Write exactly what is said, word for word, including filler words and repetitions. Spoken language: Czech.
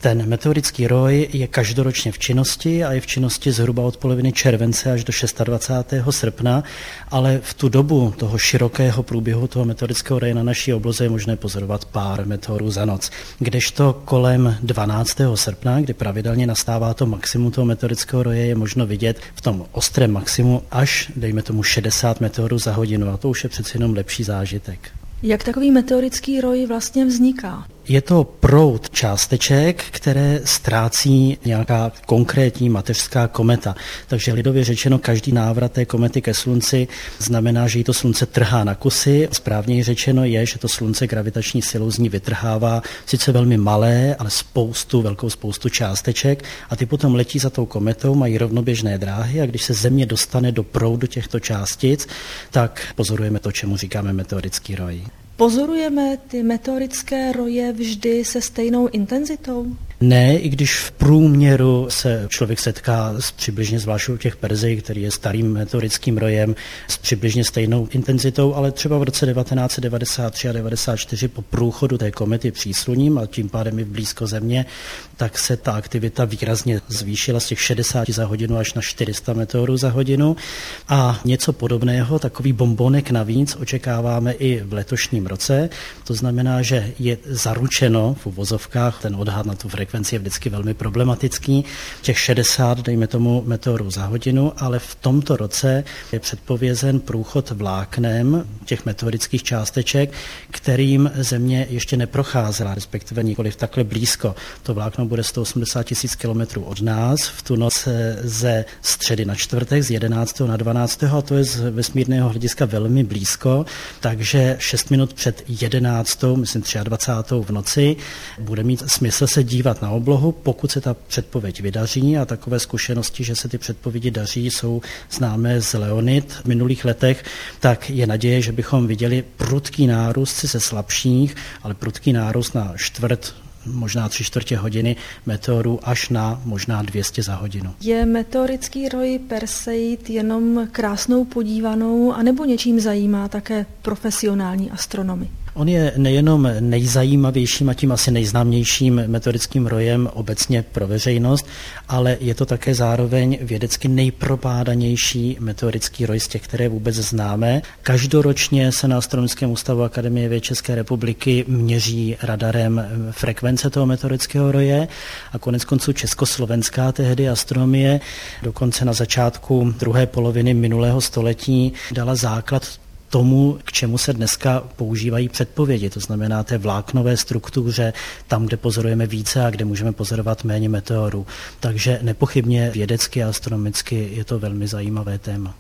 Ten meteorický roj je každoročně v činnosti a je v činnosti zhruba od poloviny července až do dvacátého šestého srpna, ale v tu dobu toho širokého průběhu toho meteorického roje na naší obloze je možné pozorovat pár meteorů za noc. Kdežto kolem dvanáctého srpna, kdy pravidelně nastává to maximum toho meteorického roje, je možno vidět v tom ostrém maximu až, dejme tomu, šedesát meteorů za hodinu a to už je přeci jenom lepší zážitek. Jak takový meteorický roj vlastně vzniká? Je to proud částeček, které ztrácí nějaká konkrétní mateřská kometa. Takže lidově řečeno, každý návrat té komety ke slunci znamená, že jí to slunce trhá na kusy. Správněji řečeno je, že to slunce gravitační silou z ní vytrhává sice velmi malé, ale spoustu, velkou spoustu částeček a ty potom letí za tou kometou, mají rovnoběžné dráhy a když se Země dostane do proudu těchto částic, tak pozorujeme to, čemu říkáme meteorický roj. Pozorujeme ty meteorické roje vždy se stejnou intenzitou? Ne, i když v průměru se člověk setká s přibližně, zvlášť u těch Perzej, který je starým meteorickým rojem, s přibližně stejnou intenzitou, ale třeba v roce devatenáct set devadesát tři a devadesát čtyři po průchodu té komety přísluním a tím pádem i blízko Země, tak se ta aktivita výrazně zvýšila z těch šedesáti za hodinu až na čtyři sta meteorů za hodinu a něco podobného, takový bombonek navíc očekáváme i v letošním roce. To znamená, že je zaručeno v uvozovkách, ten odhad na tu frekvenci je vždycky velmi problematický, těch šedesát, dejme tomu, meteorů za hodinu, ale v tomto roce je předpovězen průchod vláknem těch meteorických částeček, kterým Země ještě neprocházela, respektive nikoliv takhle blízko. To vlákno bude sto osmdesát tisíc kilometrů od nás, v tu noc ze středy na čtvrtek, z jedenáctého na dvanáctého a to je z vesmírného hlediska velmi blízko, takže šest minut před jedenáctou, myslím dvacátou třetí v noci, bude mít smysl se dívat na oblohu, pokud se ta předpověď vydaří a takové zkušenosti, že se ty předpovědi daří, jsou známé z Leonid v minulých letech, tak je naděje, že bychom viděli prudký nárůst sice slabších, ale prudký nárůst na čtvrt, možná tři čtvrtě hodiny meteorů až na možná dvě stě za hodinu. Je meteorický roj Perseid jenom krásnou podívanou anebo něčím zajímá také profesionální astronomy? On je nejenom nejzajímavějším a tím asi nejznámějším meteorickým rojem obecně pro veřejnost, ale je to také zároveň vědecky nejprobádanější meteorický roj z těch, které vůbec známe. Každoročně se na Astronomickém ústavu Akademie věd České republiky měří radarem frekvence toho meteorického roje a konec konců československá tehdy astronomie dokonce na začátku druhé poloviny minulého století dala základ tomu, k čemu se dneska používají předpovědi, to znamená té vláknové struktuře, tam, kde pozorujeme více a kde můžeme pozorovat méně meteorů. Takže nepochybně vědecky a astronomicky je to velmi zajímavé téma.